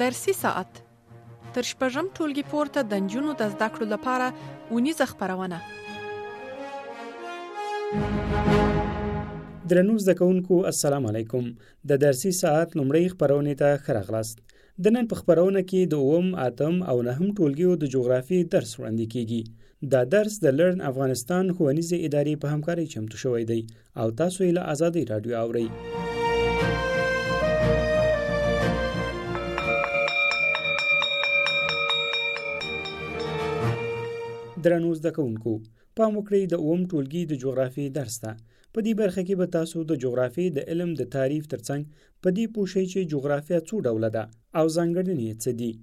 درسي ساعت تر شپږم ټولګي پورته د نجونو د زده کړو لپاره اونیزه خپرونه. درنو زده کوونکو السلام علیکم. د درسي ساعت لومړۍ خپرونې ته ښه راغلاست. د نن په خپرونه کې د 8 او 9 ټولګیو د جغرافیې درس وړاندې کیږي. دا درس د لرن افغانستان ښوونیزې ادارې په همکارۍ چمتو شوی دی او تاسو یې له آزادۍ راډیو اورئ. درنو زده کوونکو، پام وکړئ د 8 ټولګي د جغرافیې درس ته. په دې برخه کې به تاسو د جغرافیې د علم د تعریف ترڅنګ په دې پوه شئ چې جغرافیه څو ډوله ده او ځانګړنې یې څه دي.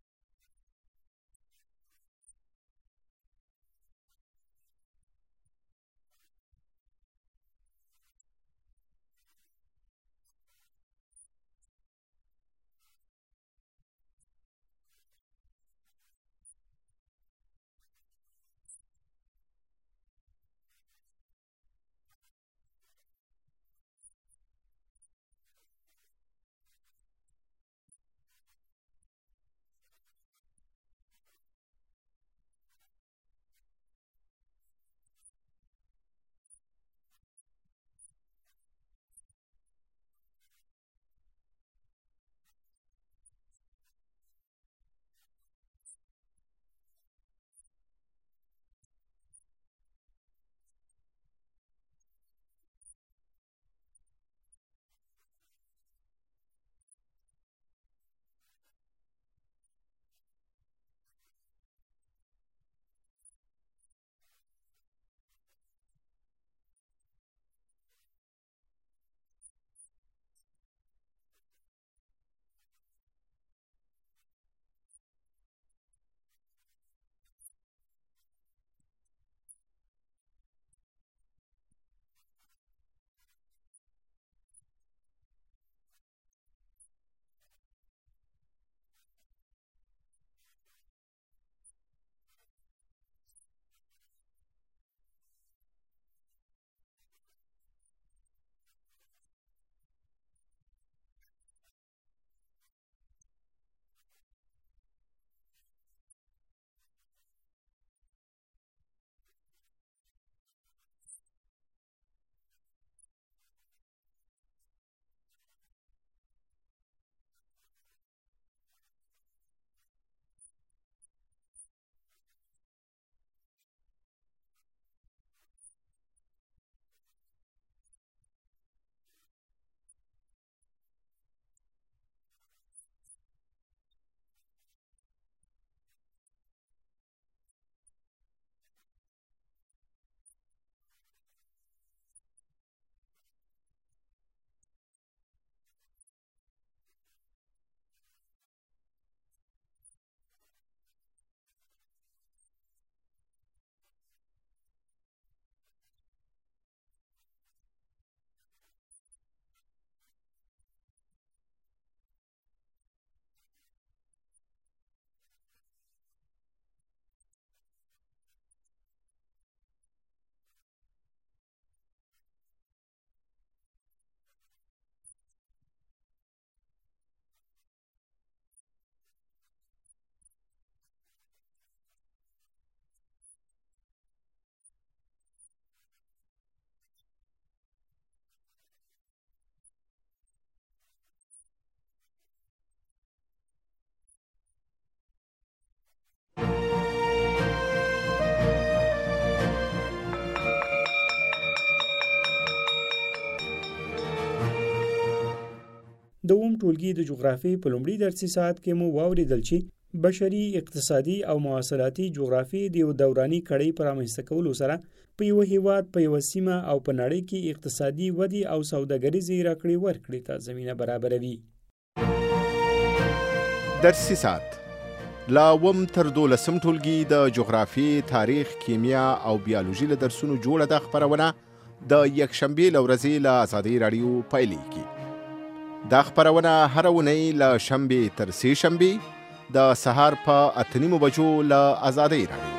د 8 ټولګي د جغرافیې په لومړي درسي ساعت کې مو واوریدل چې بشري، اقتصادي او مواصلاتي جغرافیې د یو دوراني کړۍ په رامنځته کولو سره په یو هیواد، په یو سیمه او په نړۍ کې اقتصادي ودې او سوداګریزې راکړې ورکړې ته زمینه برابروي. درسي ساعت لا 8 تر 12 ټولګي د جغرافیې، تاریخ، کیمیا او بیولوژي له درسونو جوړه ده خپرونه د یکشنبې له ورځې له آزادۍ راډیو پیلېږي. دا خپرونه هره اونۍ له شنبې تر سې شنبې د سهار په 8:30 بجو له آزادۍ راډیو.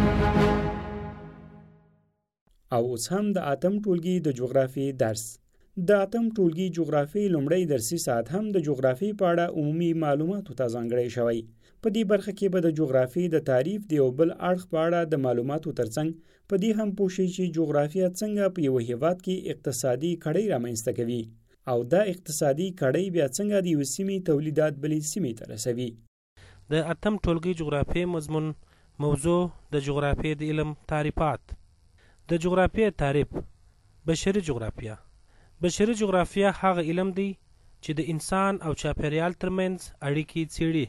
او اوس هم د 8 ټولګي د جغرافیې درس. د اتم ټولګي جغرافي لومړی درسي ساعت هم د جغرافي په اړه عمومي معلوماتو ته ځانګړی شوی. په دې برخه کې به د جغرافي د تعریف د یو بل اړخ په اړه د معلوماتو ترڅنګ په دې هم پوه شئ چې جغرافیه څنګه په یو هیواد کې اقتصادي کړۍ رامنځته کوي او دا اقتصادي کړۍ بیا څنګه د یو سیمې تولیدات بلې سیمې ته رسوي. د اتم ټولګي جغرافي مضمون موضوع د جغرافیې د علم تعریفات. د جغرافیې تعریف: بشري جغرافیه. بشري جغرافیه هغه علم دی چې د انسان او چاپیریال ترمنځ اړیکې څیړي.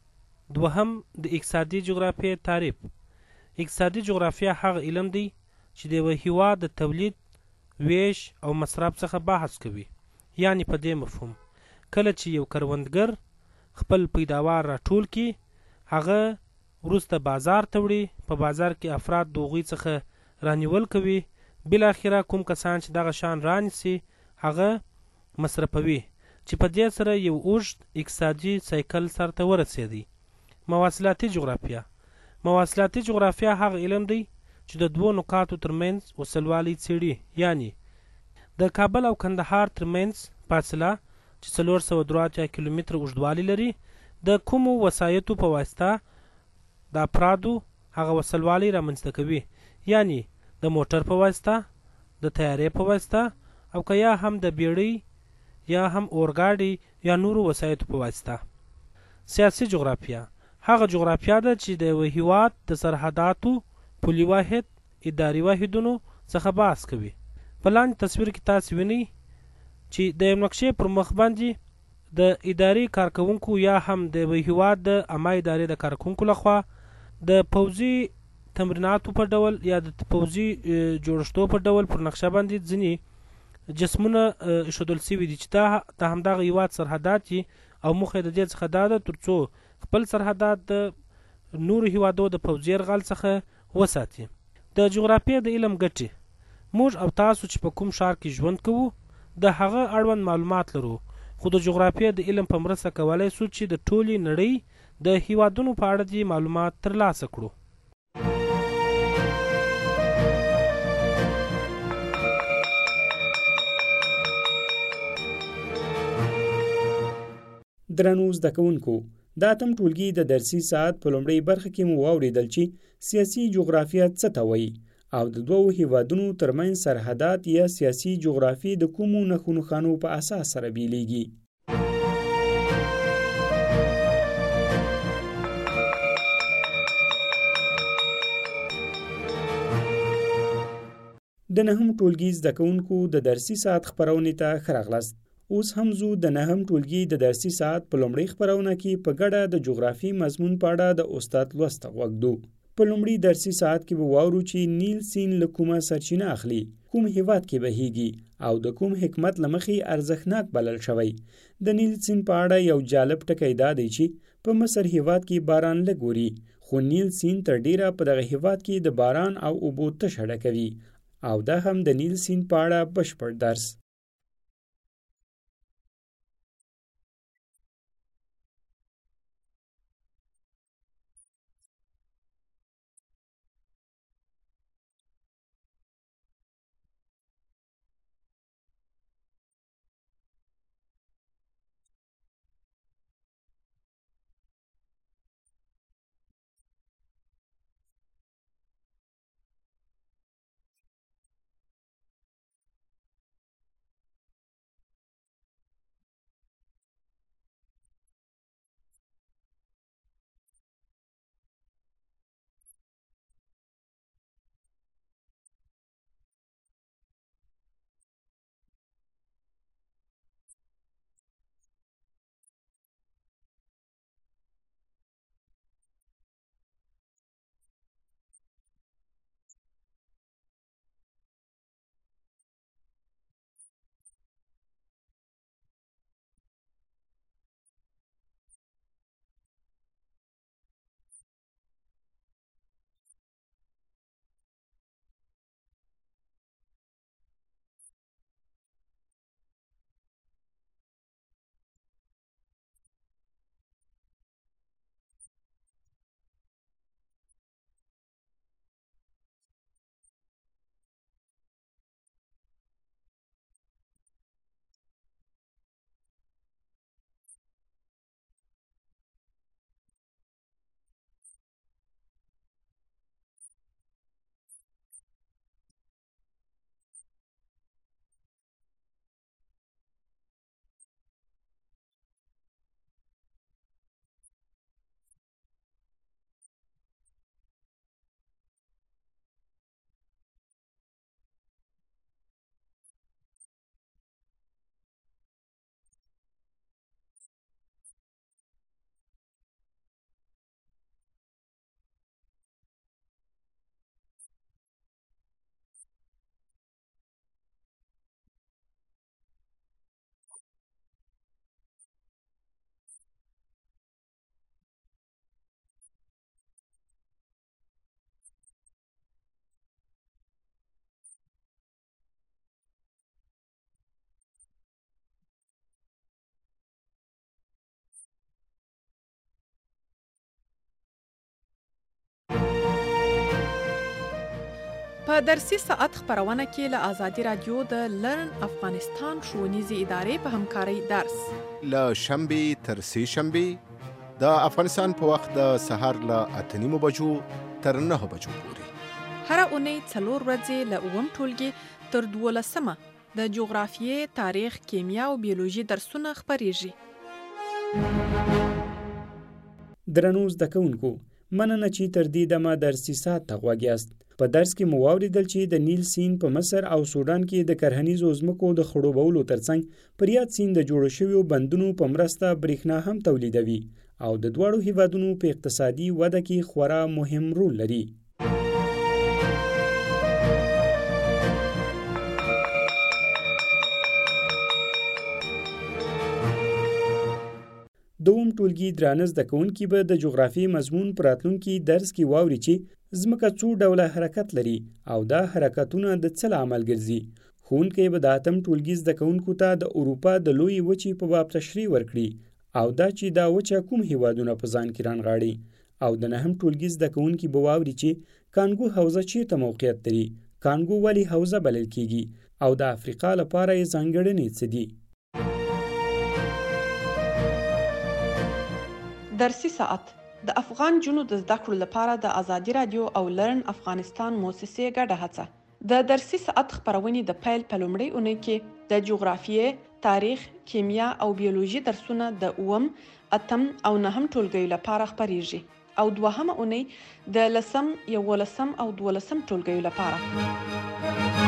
دوهم د اقتصادي جغرافیې تعریف. اقتصادي جغرافیه هغه علم دی چې د یو هیواد د تولید، ویش او مصرف څخه بحث کوي. یعنی په دې مفهوم کله چې یو کروندګر خپل پیداوار راټول کړي هغه وروسته بازار ته وړي. په بازار کې افراد د هغوی څخه رانیول کوي، بالاخره کوم کسان چې دغه شان رانیسي هغه مصرفوي چې په دې سره یو اوږد اقتصادي سایکل سرته ورسېدی. مواصلاتي جغرافیه. مواصلاتي جغرافیه هغه علم دی چې د دوو نقاطو ترمنځ وصلوالی څیړي. یعنی د کابل او کندهار ترمنځ فاصله چې 483 کیلومتر اوږدوالی لري د کومو وسایطو په واسطه د افرادو هغه وصلوالی رامنځته کوي. یعنی د موټر په واسطه، د طیارې په واسطه او که یا هم د بیړۍ یا هم اورګاډي یا نورو وسایطو په واسطه. سیاسي جغرافیه هغه جغرافیه ده چې د یو هیواد د سرحداتو، پولي واحد، اداري واحدونو څخه بحث کوي. په لاندې تصویر کې تاسو وینئ چې د یو نقشې پر مخ باندې د اداري کارکوونکو یا هم د یو هیواد د عامه ادارې د کارکوونکو لخوا د پوځي تمریناتو په ډول یا د پوځي جوړښتو په ډول پر نقشه باندې ځینې جسمونه ایښودل شوي دي چې دا همدغه هیواد سرحدات دي او موخه د دې څخه دا ده ترڅو خپل سرحدات د نورو هیوادو د پوځي یرغل څخه وساتي. د جغرافیې د علم ګټې: موږ او تاسو چې په کوم ښار کې ژوند کوو د هغه اړوند معلومات لرو، خو د جغرافیې د علم په مرسته کولی شو چې د ټولې نړۍ د هیوادونو په اړه دې معلومات ترلاسه کړو. درنو زده کوونکو، د اتم ټولګي د درسي ساعت په لومړۍ برخه کې مو واورېدل چې سیاسي جغرافیه څه ته وایي او د دوو هیوادونو ترمنځ سرحدات یا سیاسي جغرافي د کومو نښو نښانو په اساس سره بیلیږي. د نهم ټولګي زده کوونکو د درسي ساعت خپرونې ته ښه راغلاست. اوس هم زه د نهم ټولګي د درسي ساعت په لومړۍ خپرونه کې په ګډه د جغرافي مضمون په اړه د استاد لوست ته غوږ ږدو. په لومړي درسي ساعت کې به واورو چې نیل سیند له کومه سرچینه اخلي، کوم هیواد کې بهیږي او د کوم حکمت له مخې ارزښتناک بلل شوی. د نیل سیند په اړه یو جالب ټکی دا دی چې په مصر هیواد کې باران لږ اوري، خو نیل سیند تر ډیره په دغه هیواد کې د باران او اوبو تشه ډکوي. او دا هم د نیل سیند په اړه بشپړ درس. په درسي ساعت خبرونه کې له آزادي رادیو د لرن افغانستان ښوونیزې ادارې په همکارۍ درس له شنبې تر سې شنبې د افغانستان په وخت د سهار له 8:30 بجو تر 9 بجو پورې هر اونۍ 4 ورځې له 9 ټولګي تر 12 د جغرافیې، تاریخ، کیمیا او بیولوژي درسونه خبرېږي. درنو زده کوونکو، مننه چې تر دې دمه درسي ساعت ته غوږ یاست. په درس کې مو واورېدل چې د نیل سیند په مصر او سودان کې د کرهنیزو ځمکو د خړوبولو ترڅنګ پر یاد سیند د جوړو شویو بندونو په مرسته برېښنا هم تولیدوي او د دواړو هیوادونو په اقتصادي وده کې خورا مهم رول لري. دوم ټولګي درانه زده کوونکي به د جغرافیې مضمون په راتلونکي درس کې واوري چې ځمکه څو ډوله حرکت لري او دا حرکتونه د څه لامل ګرځي. ښوونکی به د 8م ټولګي زده کوونکو ته د اروپا د لویې وچې په باب تشریح ورکړي او دا چې دا وچه کوم هیوادونه په ځان کې رانغاړي. او د 9م ټولګي زده کوونکي به واوري چې کانګو حوزه چیرته موقعیت لري، کانګو ولې حوزه بلل کیږي او د افریقا لپاره یې ځانګړنې څه دي. درسي ساعت د افغان جنو د زده کړو لپاره د آزادي رادیو او لرن افغانستان موسسې ګډه هڅه. د درسي ساعت خبرونې د پیل په لومړۍ اونۍ کې د جغرافیې، تاریخ، کیمیا او بیولوژي درسونه د 8م، 8م او 9م ټولګیو لپاره خبرېږي او دوهمه اونۍ د 10م، 11م او 12م ټولګیو لپاره.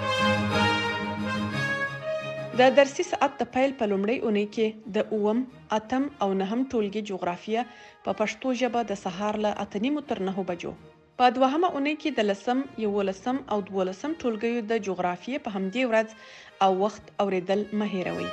د درسي ساعت د پیل په لومړۍ اونۍ کې د 8م، 8م او 9م ټولګي جغرافیه په پښتو ژبه د سهار له 8:30 تر 9 بجو. په دوهمه اونۍ کې د 10م، 11م او 12م ټولګیو د جغرافیې په همدې ورځ او وخت اوریدل مه هیروئ.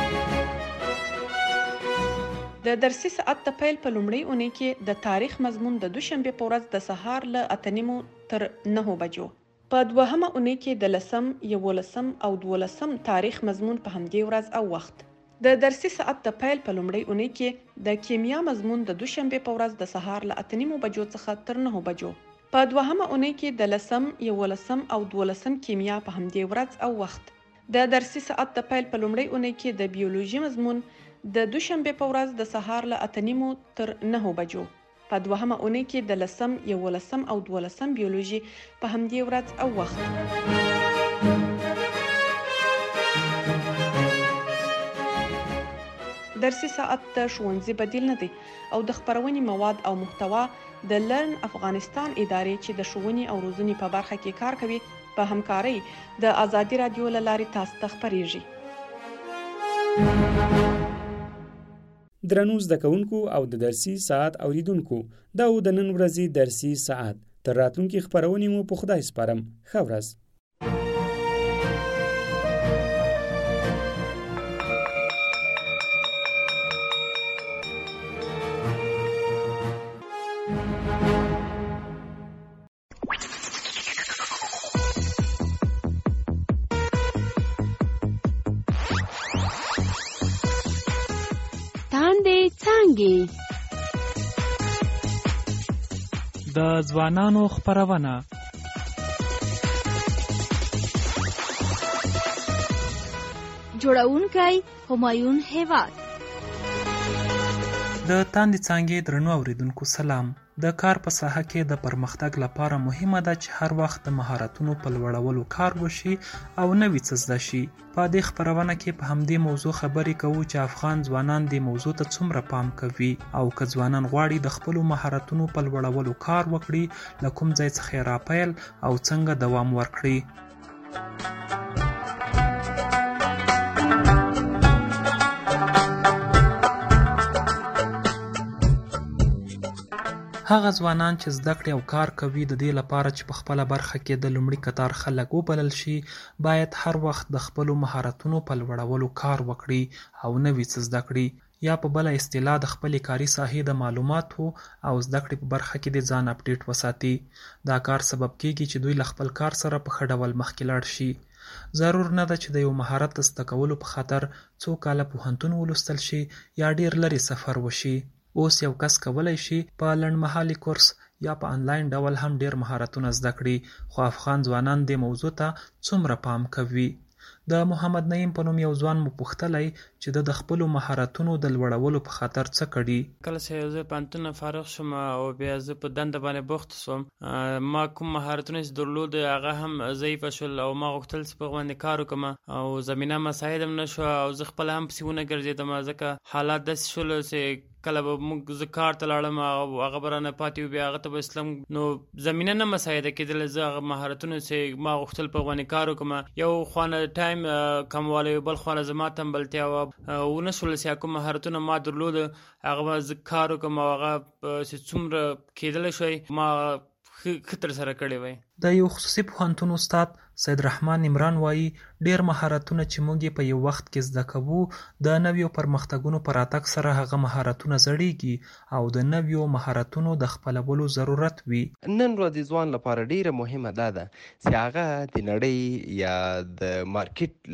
د درسي ساعت د پیل په لومړۍ اونۍ کې د تاریخ مضمون د دوشنبه په ورځ د سهار له 8:30 تر 9 بجو. په دوهمه اونۍ کې د 10م، 11م او 12م تاریخ مضمون په همدې ورځ او وخت. د درسي ساعت د پیل په لومړۍ اونۍ کې د کیمیا مضمون د دوشنبه په ورځ د سهار له 8:30 بجو څخه تر 9 بجو. په دوهمه اونۍ کې د 10م، 11م او 12م کیمیا په همدې ورځ او وخت. د درسي ساعت د پیل په لومړۍ اونۍ کې د بیولوژي مضمون د دوشنبه په ورځ د سهار له 8:30 تر 9 بجو. په دوهمه اونۍ کې د 10م، 11م او 12م بیولوژي په همدې ورځ او وخت. درسي ساعت د ښوونځي بدیل نه دی او د خبرونې مواد او محتوا د لرن افغانستان ادارې چې د ښوونې او روزنې په برخه کې کار کوي په همکارۍ د آزادي رادیو له لارې تاسو ته خبرېږي. درنو زده کوونکو او د درسي ساعت اوریدونکو، دا و د نن ورځې درسي ساعت. تر راتلونکي خبرونې مو په خدای سپارم. ښه ورځ. د ځوانانو خپرونه جوړونکی همایون هیواد. د تاندې څانګې درنو اوریدونکو سلام. د کار په ساحه کې د پرمختګ لپاره مهمه ده چې هر وخت د مهارتونو په لوړولو کار وشي او نوي څه زده شي. په دې خبرونه کې په همدې موضوع خبرې کوو چې افغان ځوانان دې موضوع ته څومره پام کوي او که ځوانان غواړي د خپلو مهارتونو په لوړولو کار وکړي، له کوم ځای څخه یې راپیل او څنګه دوام ورکړي. هغه ځوانان چې زده کړې او کار کوي د دې لپاره چې په خپله برخه کې د لومړي کتار خلک وبلل شي، باید هر وخت د خپلو مهارتونو په لوړولو کار وکړي او نوي څه زده کړي، یا په بله اصطلاح د خپلې کاري ساحې د معلوماتو او زده کړې په برخه کې د ځان اپډیټ وساتي. دا کار سبب کیږي چې دوی له خپل کار سره په ښه ډول مخکې لاړ شي. ضرور نه ده چې د یو مهارت د زده کولو په خاطر څو کاله پوهنتون ولوستل شي یا ډیر لرې سفر وشي. اوس یو کس کولی شي په لنډمهالي کورس یا په انلاین ډول هم ډیر مهارتونه زده کړي، خو افغان ځوانان دې موضوع ته څومره پام کوي؟ د محمد نعیم په نوم یو ځوان مو پوښتلی چې د خپلو مهارتونو د لوړولو په خاطر څه کړي. کله چې زه پوهنتون نه فارغ شوم او بیا زه په دنده باندې بوخت شوم، ما کوم مهارتونه چې درلود هغه هم ضعیفه شول او ما غوښتل چې په باندې کار وکړم او زمینه مساعد هم نه شوه او زه خپله هم پسې ونه ګرځېدم، ځکه حالات داسې شول چې کله به موږ زه کار ته لاړم او هغه به رانه پاتې و، بیا هغه ته به اسلم نو زمینه نه مساعده کېدله. زه هغه مهارتونه چې ما غوښتل په باندې کار وکړم، یو خوانه ټایم کموالی، بل خوانه زما تنبلتیا وه، ونه شول چې کوم مهارتونه ما درلود هغه به زه کار وکړم او هغه چې څومره کېدلی شوی ما ښه ترسره کړی وی. د یو خصوصي پوهنتون استاد سید رحمان عمران وایي ډیر مهارتونه چې موږ یې په یو وخت کې زده کوو، د نویو پرمختګونو په راتګ سره هغه مهارتونه زړیږي او د نویو مهارتونو د خپلولو ضرورت وي. نن ورځ ځوان لپاره ډیره مهمه ده چې هغه د نړۍ یا د مارکیټ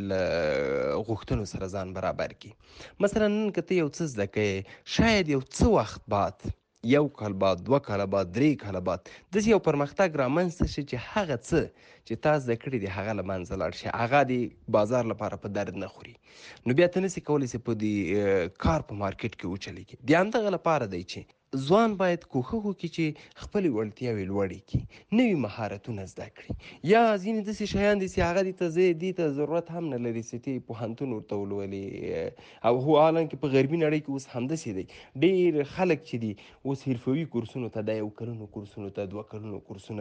له غوښتنو سره ځان برابر کړي. مثلا نن که ته یو څه زده کوې، شاید یو څه وخت بعد، یو کال بعد، 2 کاله بعد، 3 کاله بعد داسې یو پرمختګ رامنځته شي چې هغه څه چې تا زده کړي دي هغه له منځه لاړ شي، هغه د بازار لپاره په درد نه خوري، نو بیا ته نسي کولی چې په دې کار په مارکیټ کې وچلېږي. د همدغه لپاره دی چې ځوان باید کوښښ وکړي چې خپلې وړتیاوې لوړې کړي، نوي مهارتونه زده کړي، یا ځینې داسې شیان دي چې هغه دې ته ضرورت هم نه لري چې ته پوهنتون ورته ولولې، او هو حالانکه په غربي نړۍ کې اوس همداسې دی. ډېر خلک چې دي اوس حرفوي کورسونو ته، د 1 کلونو کورسونو ته، 2 کلونو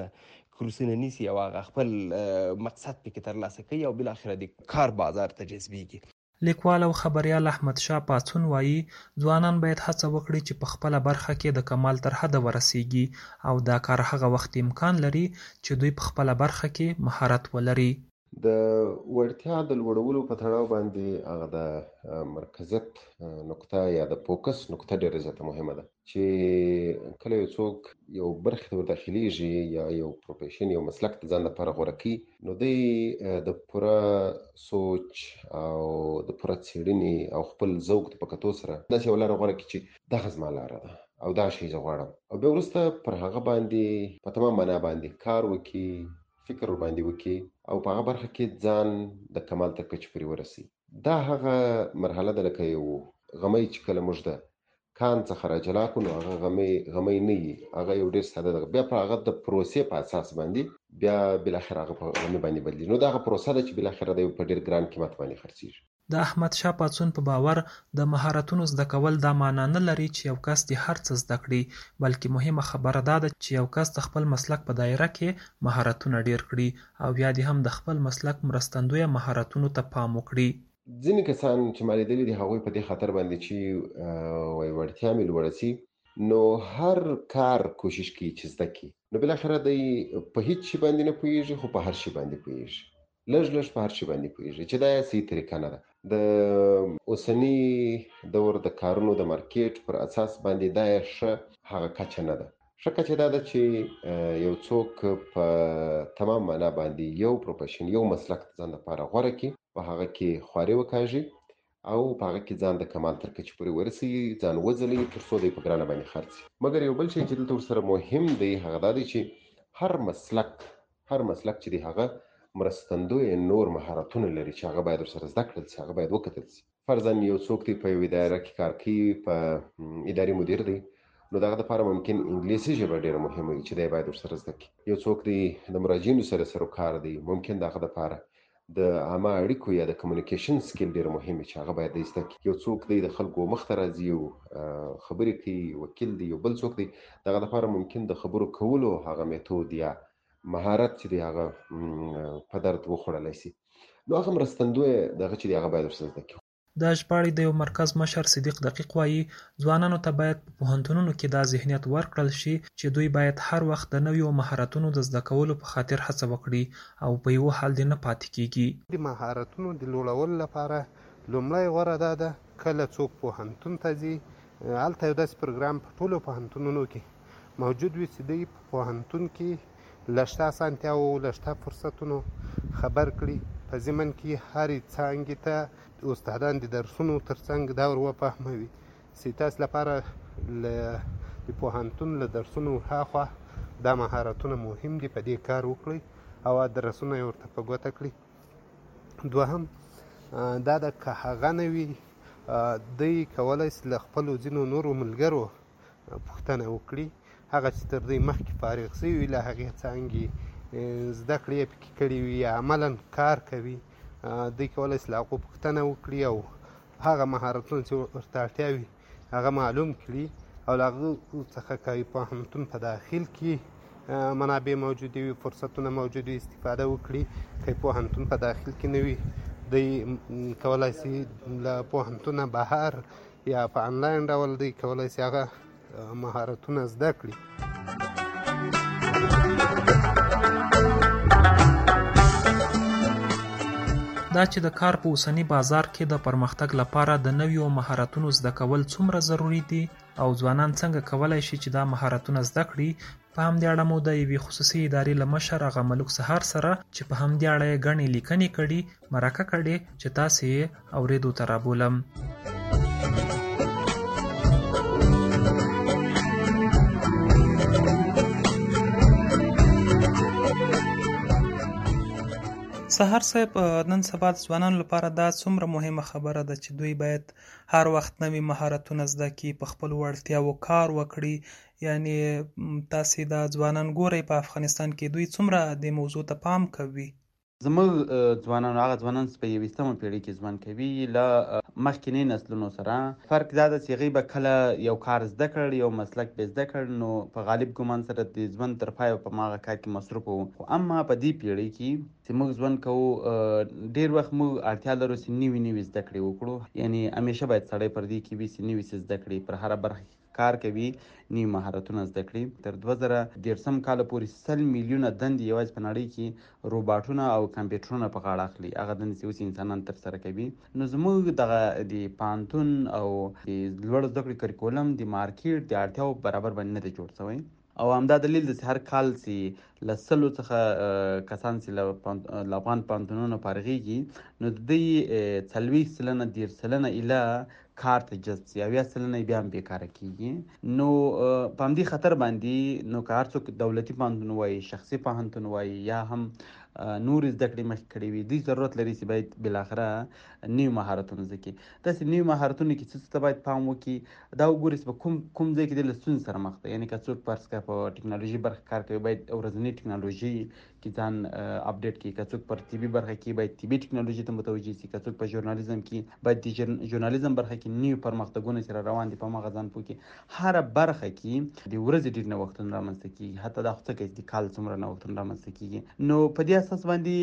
کورسونه نیسي او هغه خپل مقصد پکې ترلاسه کوي او بالاخره د کار بازار ته جذبېږي. لیکوال او خبریال احمد شاه پاڅون وایي ځوانان باید هڅه وکړي چې په خپله برخه کې د کمال تر حده ورسیږي او دا کار هغه وخت امکان لري چې دوی په خپله برخه کې مهارت ولري. د وړتیا د لوړولو په تړاو باندې هغه د مرکزیت نقطه یا د فوکس نقطه ډېره زیاته مهمه ده، چې کله یو څوک یو برخې ته وداخلیږي یا یو پروفیشن یو مسلک د ځان لپاره غوره کوي، نو دی د پوره سوچ او د پوره څېړنې او خپل ذوق په کتو سره داسې یو لاره غوره کړي چې دغه زما لاره ده او دا شی زه غواړم، او بیا وروسته پر هغه باندې په تمام معنا باندې کار وکړي، فکر ورباندې وکړي او په هغه برخه کې ځان د کمال تر کچې پورې ورسي. دا هغه مرحله ده لکه یو غمی چې کله موږ د کان څخه راجلا کړو، نو هغه غمی نه وي، هغه یو ډېر ساده ده، بیا په هغه د پروسې په اساس باندې بیا بالاخره هغه په غمی باندې بدلېږي. نو دا هغه پروسه ده چې بالاخره د په ډېر ګران قیمت باندې خرڅېږي. د احمد شاه پاڅون په باور د مهارتونو زده کول دا معنا نه لري چې یو کس دې هر څه زده کړي، بلکې مهمه خبره دا ده چې یو کس د خپل مسلک په دایره کې مهارتونه ډیر کړي او بیا دې هم د خپل مسلک مرستندویه مهارتونو ته پام وکړي. ځینې کسان چې ما لیدلي دي هغوی په دې خاطر باندې چې وایي وړتیا مې لوړه سي، نو هر کار کوشش کوي چې زده کړي، نو بالاخره دی په هیڅ شي باندې نه پوهېږي خو په هر شي باندې پوهېږي، لږ په هر شي باندې پوهېږي، چې دا صحیح طریقه نه ده. د اوسني دور د کارونو د مارکیټ پر اساس باندې دا ښه هغه کچه نه ده. ښه کچه دا ده چې یو څوک په تمام معنا باندې یو پروفیشن یو مسلک ځان لپاره غوره کړي، په هغه کې خواري وکاږي او په هغه کې ځان د کمال تر کچې پورې ورسوي، ځان وځلوي تر څو دی په ګرانه باندې خرڅ شي. مګر یو بل شی چې دلته ورسره مهم دی هغه دا دی چې هر مسلک چې دی هغه مرستندوی نور مهارتونه لري چې هغه باید ورسره زده کړل شي، هغه باید وکتل شي. فرضاً یو څوک دی په یوې دایره کې کار کوي، په اداري مدیر دی، نو دغه دپاره ممکن انګلیسي ژبه ډېره مهمه وي چې دی باید ورسره زده کړي. یو څوک دی د مراجعینو سره سروکار دی، ممکن دغه دپاره د عامه اړیکو یا د کمیونیکیشن سکیل ډېر مهم وي چې هغه باید دی زده کړي. یو څوک دی د خلکو مخ ته راځي او خبرې کوي، وکیل دی. یو بل څوک دی دغه دپاره ممکن د خبرو کولو هغه میتود یا مهارت چې دی هغه په درد وخوړلی شي، نو هغه مرستندوی دغه چې دی هغه باید ورسره زده کړي. د ژباړې د یو مرکز مشر صدیق دقیق وایي ځوانانو ته باید په پوهنتونونو کې دا ذهنیت ورکړل شي چې دوی باید هر وخت د نویو مهارتونو د زده کولو په خاطر هڅه وکړي او په یو حال دې نه پاتې کیږي. د مهارتونو د لوړولو لپاره لومړی غوره دا ده کله څوک پوهنتون ته ځي، هلته یو داسې پروګرام په ټولو پوهنتونونو کې موجود وي چې دوی په پوهنتون کې له شته اسانتیاوو له شته فرصتونو خبر کړي، په ضمن کې هرې څانګې ته استادان د درسونو ترڅنګ دا ور وفهموي چې تاسو لپاره د پوهنتون له درسونو هاخوا دا مهارتونه مهم دي، په دې کار وکړئ او ادرسونه یې ورته په ګوته کړي. دوهم دا ده که هغه نه وي دوی کولی شي له خپلو ځینو نورو ملګرو پوښتنه وکړي، هغه چې تر دوی مخکې فارغ شوي وي، له هغې څانګې زده کړې یې پکې کړي وي یا عملا کار کوي، دوی کولی شي له هغو پوښتنه وکړي او هغه مهارتونه چې ورته اړتیا وي هغه معلوم کړي او له هغو څخه که پوهنتون په داخل کې منابع موجودې وي، فرصتونه موجود وي، استفاده وکړي. که پوهنتون په داخل کې نه وي دوی کولی شي له پوهنتونه بهر یا په انلاین ډول دوی کولی شي هغه مهارتونه زده کړي. دا چې د کار په اوسني بازار کې د پرمختګ لپاره د نویو مهارتونو زده کول څومره ضروري دي او ځوانان څنګه کولی شي چې دا مهارتونه زده کړي، په همدې اړه مو د یوې خصوصي ادارې له مشر هغه ملک سهار سره چې په همدې اړه یې ګڼې لیکنې کړي مرکه کړې چې تاسې یې اورېدو ته رابولم. سهار صاحب، نن سبا د ځوانانو لپاره دا څومره مهمه خبره ده چې دوی باید هر وخت نوي مهارتونه زده کړي، په خپلو وړتیاوو کار وکړي. یعنی تاسې دا ځوانان ګورئ په افغانستان کې دوی څومره دې موضوع ته پام کوي؟ زموږ ځوانان هغه ځوانان چې په 21مه پېړۍ کې ژوند کوي له مخکینی نسلونو سره فرق دا ده چې هغوی به کله یو کار زده کړ، یو مسلک به زده کړ، نو په غالب ګمان سره د ژوند تر پایه په هماغه کار کې مصروف وو. خو اما په دې پېړۍ کې چې موږ ژوند کوو ډېر وخت موږ اړتیا لرو چې نوي زده کړې وکړو. یعنی همیشه باید سړی پر دې کې وي چې نوي څه زده کړي، پر هره برخه کار کوي، نوي مهارتونه زده کړي. تر 2013 کال پورې 100 میلیونه دندې یوازې په نړۍ کې روباټونه او کمپیوټرونه په غاړه اخلي، هغه دندې چې اوس انسانان ترسره کوي. نو زموږ دغه د پوهنتون او د لوړ زده کړې کریکولم د مارکیټ د اړتیاو برابر باندې نه دی جوړ شوی. او همدا دلیل دی چې هر کال چې له 100 څخه کسان چې له افغان پوهنتونونو فارغېږي نو د دوی 40 سلنه 10 سلنه ایله کار ته جذب شي او 10 سلنه بیا هم بېکاره کېږي. نو په همدې خطر باندې نو که هر څوک دولتي پوهنتون وایي، شخصي پوهنتون وایي یا هم نور زده کړې مخکې کړې وي، دوی ضرورت لري چې باید بالاخره نوي مهارتونه زده کړي. داسې نوي مهارتونو کې څه ته باید پام وکړي، دا وګوري چې په کوم ځای کې دی له ستونزې سره مخ دی. یعنې که څوک فرض کړه په ټکنالوژي برخه کار کوي باید ورځنۍ ټکنالوژي کې ځان اپډیټ کړي، که څوک پر طبي برخه کې باید طبي ټکنالوژي ته متوجه شي، که څوک په ژورنالیزم کې باید د ژورنالیزم برخه کې نوي پرمختګونه چې را روان دي په هماغه ځان پوه کړي. هره برخه کې د ورځې ډېر نوښتونه رامنځته کېږي، حتی دا خو څه کوي چې د کال څومره نوښتونه رامنځته کېږي. نو په دې اساس باندې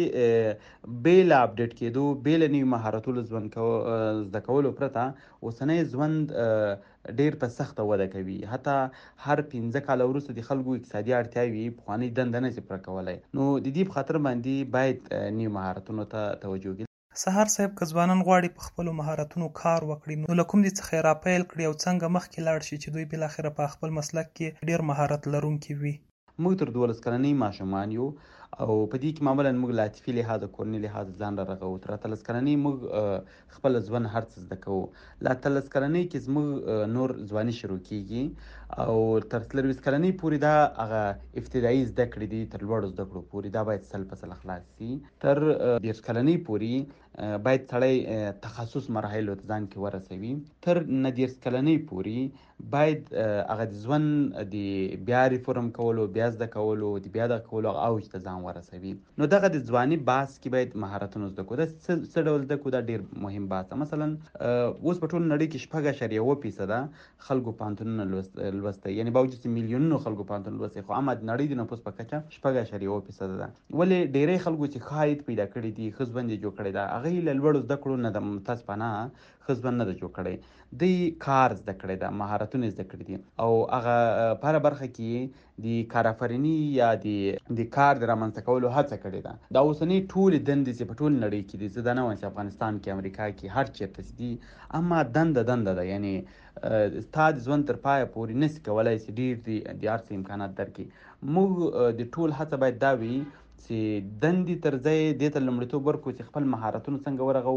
بې له اپډیټ کېدو، بې له نوي مهارتونو زده کولو پرته اوسنی ژوند ډېر په سخته وده کوي. حتی هر 15 کاله وروسته د خلکو اقتصادي اړتیاوې پخوانۍ دنده نه شي پوره کولی. نو د دې په خاطر باندې باید نوي مهارتونو ته توجه وکړي. سهار صاحب، که ځوانان غواړي په خپلو مهارتونو کار وکړي نو له کوم دې څخه یې راپیل کړي او څنګه مخکې لاړ شي چې دوی بالاخره په خپل مسلک کې ډېر مهارت لرونکي وي؟ موږ تر 12 کلنۍ ماشومان یو او په دې کې معمولا موږ له عاطفي لحاظه کورني لحاظه ځان را رغوو. تر 13 کلنۍ موږ خپل ژوند هر څه زده کوو. له 13 کلنۍ کې زموږ نور ځواني شروع کېږي او تر 23 کلنۍ پورې دا هغه ابتدایي زده کړې دي، تر لوړو زده کړو پورې دا باید سل په سل خلاص شي. تر 30 کلنۍ پورې باید سړی تخصص مراحلو ته ځان کې ورسوي. تر 30 کلنۍ پورې باید هغه د ژوند د بیا ریفورم کولو، بیا زده کولو، د بیا دغه کولو اوج ته ځان ورسوي. نو دغه د ځواني بحث کې باید مهارتونه زده کړو. دا څه ډول زده کړو؟ دا ډېر مهم بحث ده. مثلا اوس په ټوله نړۍ کې 6.1% خلکو پوهنتونونه لوستی، یعنې باوجود چې میلیونونو خلکو پوهنتون لوستی، خو اما د نړۍ د نفوس په کچه 6.1% ده. ولې ډېری خلکو چې ښه عاید پیدا کړی دي، ښه ژوند یې جوړ کړی ده، هغوی له لوړو زده کړو نه د متاسفانه ښه ژوند نه ده جوړ کړی. دوی کار زده کړی ده، مهارتونه زده کړي دي او هغه په هره برخه کې د کارآفریني یا د کار د رامنځته کولو هڅه کړې ده. دا اوسنۍ ټولې دندې چې په ټول نړۍ کې دي، زه دا نه وایم چې افغانستان کې، امریکا کې، هر چېرته چې دي، اما دنده ده. یعنې ستا د ژوند تر پایه پورې نسي کولی چې ډېر د هر څه امکانات درکړي. موږ د ټول هڅه باید دا وي چې دندې تر ځای دې ته لومړیتوب ورکړو چې خپل مهارتونه څنګه ورغوو چې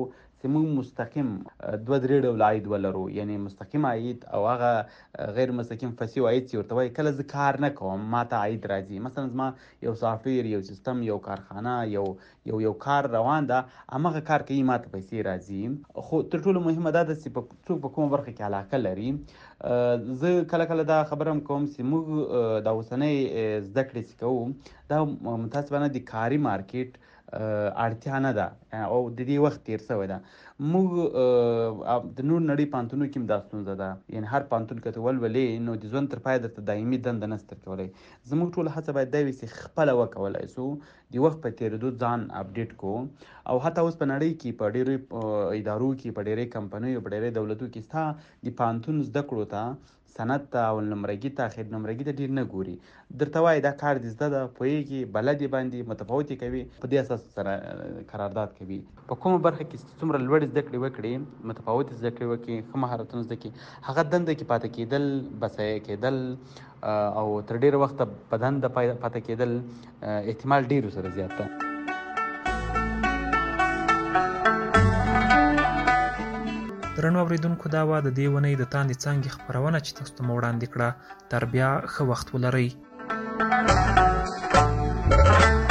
چې موږ مستقیم 2-3 ډوله عاید ولرو، یعنی مستقیم عاید او هغه غیر مستقیم فسیو عاید چې ورته وایي. کله زه کار نه کوم ما ته عاید راځي، مثلا زما یو سافټویر، یو سیستم، یو کارخانه، یو کار روان ده، همغه کار کوي ما ته پیسې راځي. خو تر ټولو مهمه دا ده چې څوک په کومه برخه کې علاقه لري. زه کله دا خبره هم کوم چې موږ دا اوسنۍ زده کړې چې کوو دا متاسفانه د کاري مارکیټ اړتیا نه ده او د دې وخت تیر شوی ده. موږ د نور نړۍ پوهنتونونو کې هم دا ستونزه ده، یعنې هر پوهنتون که ته ولولې نو د ژوند تر پایه درته دایمي دنده نشته درکولی. زموږ ټوله هڅه باید دا وي چې خپله وکولی سو، د وخت په تېرېدو ځان اپډیټ کړو. او حتی اوس په نړۍ کې په ډېرو ادارو کې، په ډېرې کمپنیو، په ډېرې دولتو کې ستا د پوهنتون زده کړو ته، سند ته، اول نمرګي ته، اخر نمرګي ته ډېر نه ګوري. درته وایي دا کار دې زده ده، پوهېږي، بلد یې باندې، متفاوت یې کوي، په دې اساس سره قرارداد کوي. په کومه برخه کې څومره لوړې زده کړې وکړي، متفاوت زده کړې وکړي، ښه مهارتونه زده کړي، هغه دنده کې پاتې کېدل، بسایه کېدل او تر ډېره وخته په دنده پاتې کېدل احتمال ډېر سره زیات ده. درنو اوریدونکو، دا وه د دې اونۍ د تاندې څانګې خپرونه چې تاسو ته مو وړاندې کړه. تر بیا ښه وخت ولرئ.